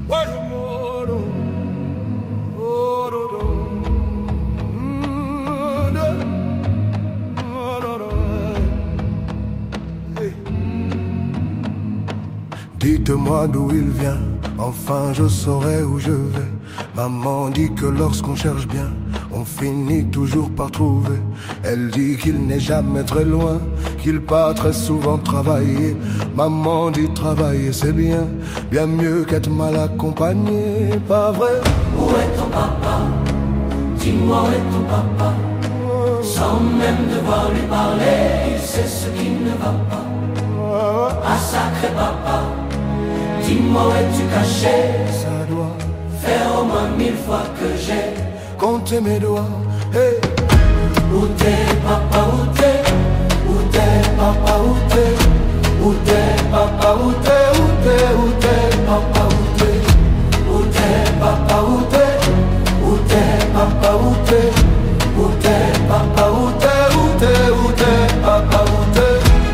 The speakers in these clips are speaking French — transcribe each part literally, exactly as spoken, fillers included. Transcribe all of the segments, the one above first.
Dites-moi d'où il vient, enfin je saurai où je vais. Maman dit que lorsqu'on cherche bien, on finit toujours par trouver. Elle dit qu'il n'est jamais très loin, qu'il part très souvent travailler. Maman dit travailler c'est bien, bien mieux qu'être mal accompagné, pas vrai? Où est ton papa? Dis-moi où est ton papa? Sans même devoir lui parler, il sait ce qui ne va pas. Ah sacré papa, dis-moi où es-tu caché? Ça doit faire au moins mille fois que j'ai compté mes doigts. Hey. Où t'es papa, où t'es? Où t'es papa, où t'es? Où t'es papa, où t'es? Où t'es, où t'es papa, où t'es? Où t'es papa, où t'es? Où t'es papa, où t'es? Où t'es papa, où t'es? Où t'es, où t'es papa, où t'es?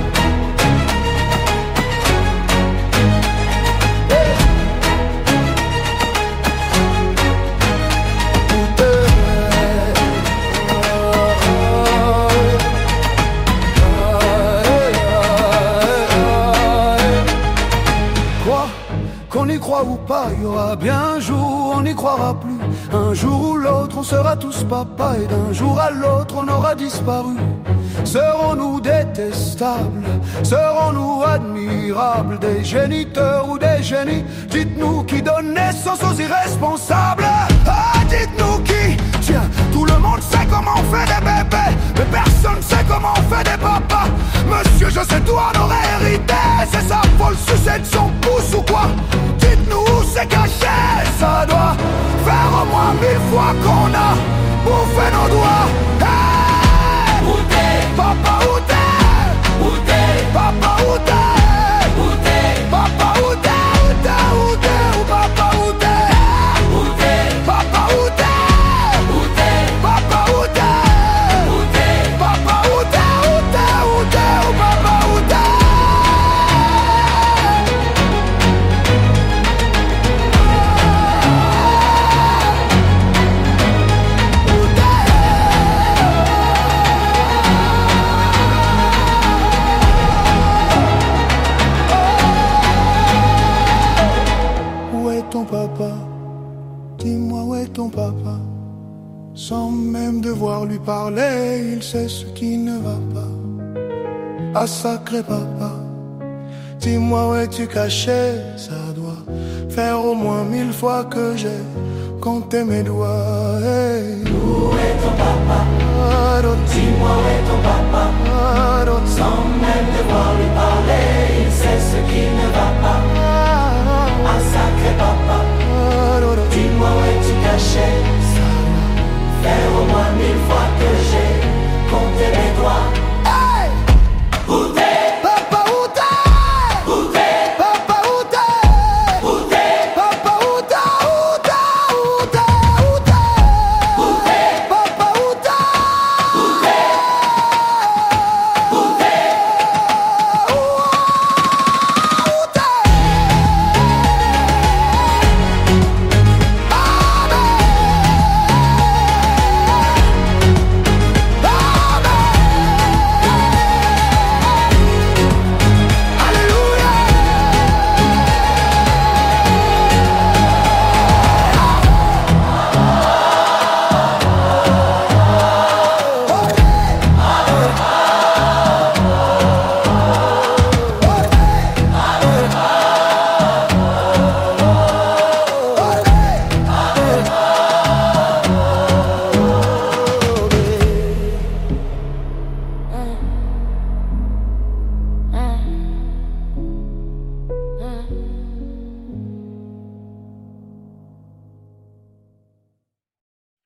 Qu'on y croit ou pas, il y aura bien un jour, on n'y croira plus. Un jour ou l'autre, on sera tous papa, et d'un jour à l'autre, on aura disparu. Serons-nous détestables? Serons-nous admirables? Des géniteurs ou des génies? Dites-nous qui donne naissance aux irresponsables. Ah, dites-nous qui? Tiens, tout le monde sait comment on fait des bébés, mais personne sait comment on fait des papas. Monsieur, je sais tout en aurait hérité. C'est ça, faut le sucer de son pouce ou quoi? Dites-nous où c'est caché. Ça doit faire au moins mille fois qu'on a bouffé nos doigts. Hey! Où t'es? Papa, où t'es? Où t'es? Papa, où t'es? Où t'es? Papa, où t'es? Où t'es? Où t'es? Où papa, où t'es? Où t'es? Papa, où t'es? Où t'es? Papa, où t'es? Où t'es? Papa, où t'es? Où t'es? Où t'es? Où papa, où t'es? Ton papa, dis-moi où est ton papa? Sans même devoir lui parler, il sait ce qui ne va pas. Ah sacré papa, dis-moi où es-tu caché? Ça doit faire au moins mille fois que j'ai compté mes doigts. Hey. Où est ton papa? Ah, dis-moi où est ton papa?